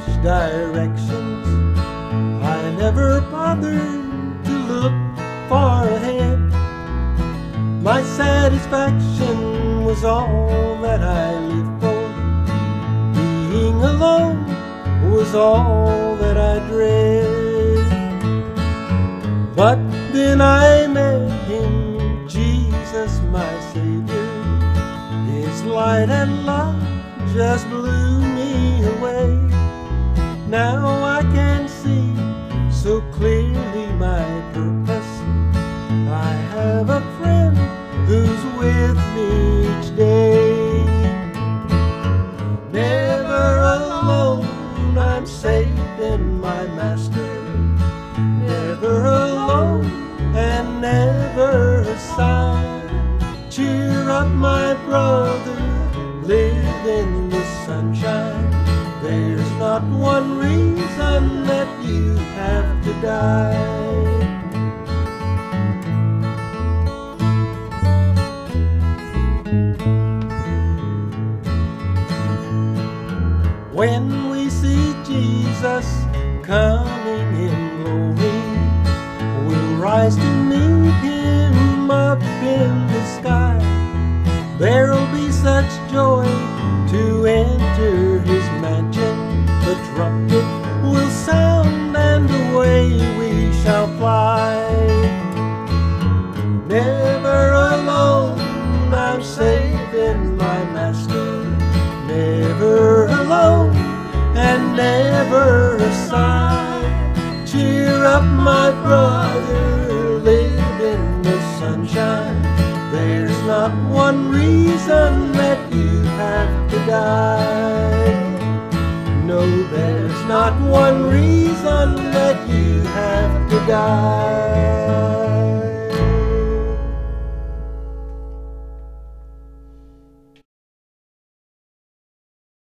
directions. I never bothered to look far ahead. My satisfaction was all that I lived for. Being alone was all that I dread. But then I met him, Jesus my Savior. His light and love just blew me away. Now I can see so clearly my purpose. I have a friend who's with me each day. Never alone, I'm safe in my Master. Never alone and never aside. Cheer up, my brother, live in the sunshine. There's not one reason that you have to die. When we see Jesus coming in glory, we'll rise to meet him up in the sky. There'll be such joy to enter his mansion. The trumpet will sound and away we shall fly. Never alone, I'm safe in my Master. Never alone and never aside. Cheer up, my brother, live in the sunshine. There's not one reason that you have to die. No, there's not one reason that you have to die.